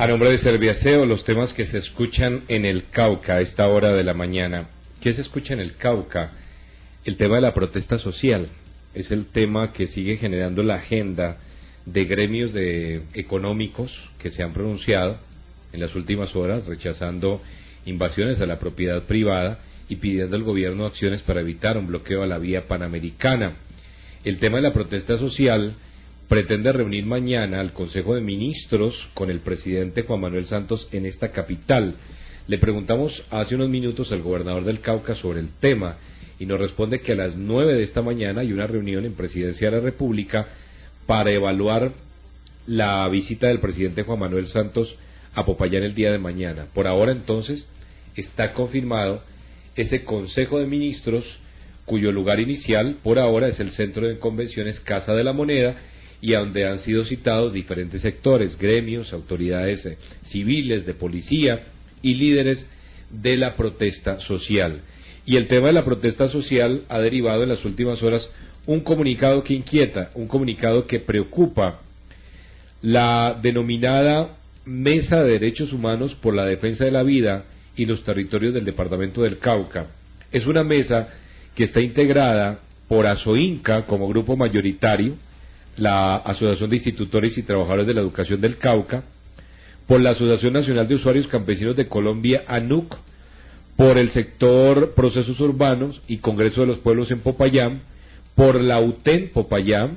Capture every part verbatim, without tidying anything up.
A nombre de Serviaceo, los temas que se escuchan en el Cauca a esta hora de la mañana. ¿Qué se escucha en el Cauca? El tema de la protesta social. Es el tema que sigue generando la agenda de gremios de económicos que se han pronunciado en las últimas horas, rechazando invasiones a la propiedad privada y pidiendo al gobierno acciones para evitar un bloqueo a la vía panamericana. El tema de la protesta social pretende reunir mañana al Consejo de Ministros con el presidente Juan Manuel Santos en esta capital. Le preguntamos hace unos minutos al gobernador del Cauca sobre el tema y nos responde que a las nueve de esta mañana hay una reunión en Presidencia de la República para evaluar la visita del presidente Juan Manuel Santos a Popayán el día de mañana. Por ahora entonces está confirmado ese Consejo de Ministros cuyo lugar inicial por ahora es el Centro de Convenciones Casa de la Moneda, y a donde han sido citados diferentes sectores, gremios, autoridades eh, civiles, de policía y líderes de la protesta social. Y el tema de la protesta social ha derivado en las últimas horas un comunicado que inquieta, un comunicado que preocupa. La denominada Mesa de Derechos Humanos por la Defensa de la Vida y los Territorios del Departamento del Cauca. Es una mesa que está integrada por ASOINCA como grupo mayoritario, la Asociación de Institutores y Trabajadores de la Educación del Cauca, por la Asociación Nacional de Usuarios Campesinos de Colombia, ANUC, por el sector Procesos Urbanos y Congreso de los Pueblos en Popayán, por la UTEN Popayán,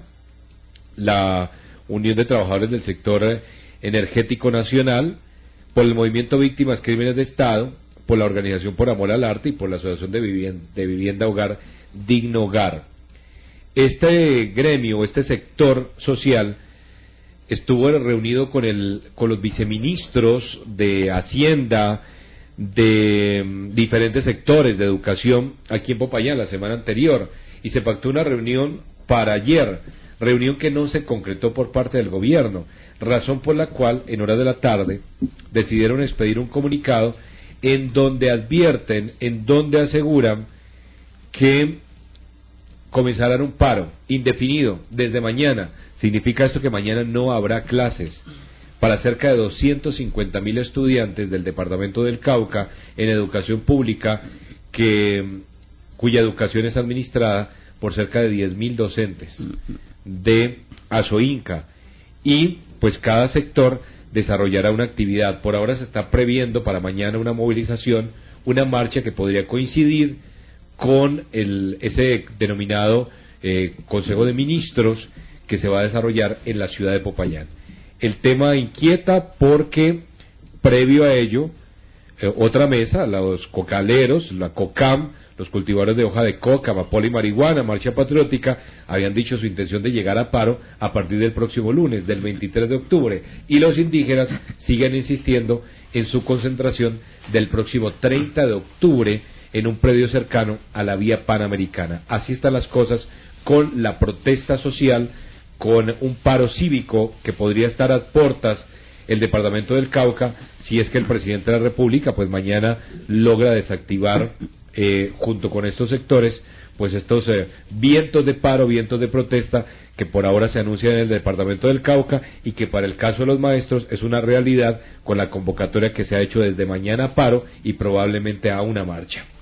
la Unión de Trabajadores del Sector Energético Nacional, por el Movimiento Víctimas Crímenes de Estado, por la Organización por Amor al Arte y por la Asociación de Vivienda, de Vivienda Hogar Digno Hogar. Este gremio, este sector social, estuvo reunido con, el, con los viceministros de Hacienda, de diferentes sectores de educación aquí en Popayán la semana anterior, y se pactó una reunión para ayer, reunión que no se concretó por parte del gobierno, razón por la cual en horas de la tarde decidieron expedir un comunicado en donde advierten, en donde aseguran que comenzarán un paro indefinido desde mañana. Significa esto que mañana no habrá clases para cerca de doscientos cincuenta mil estudiantes del departamento del Cauca en educación pública, que cuya educación es administrada por cerca de diez mil docentes de ASOINCA, y pues cada sector desarrollará una actividad. Por ahora se está previendo para mañana una movilización, una marcha que podría coincidir con el, ese denominado eh, Consejo de Ministros que se va a desarrollar en la ciudad de Popayán. El tema inquieta porque previo a ello eh, otra mesa, los cocaleros, la COCAM, los cultivadores de hoja de coca, amapola y marihuana, Marcha Patriótica, habían dicho su intención de llegar a paro a partir del próximo lunes, del veintitrés de octubre, y los indígenas siguen insistiendo en su concentración del próximo treinta de octubre en un predio cercano a la vía panamericana. Así están las cosas con la protesta social, con un paro cívico que podría estar a puertas el departamento del Cauca, si es que el presidente de la República pues mañana logra desactivar eh, junto con estos sectores pues estos eh, vientos de paro, vientos de protesta que por ahora se anuncian en el departamento del Cauca, y que para el caso de los maestros es una realidad con la convocatoria que se ha hecho desde mañana a paro y probablemente a una marcha.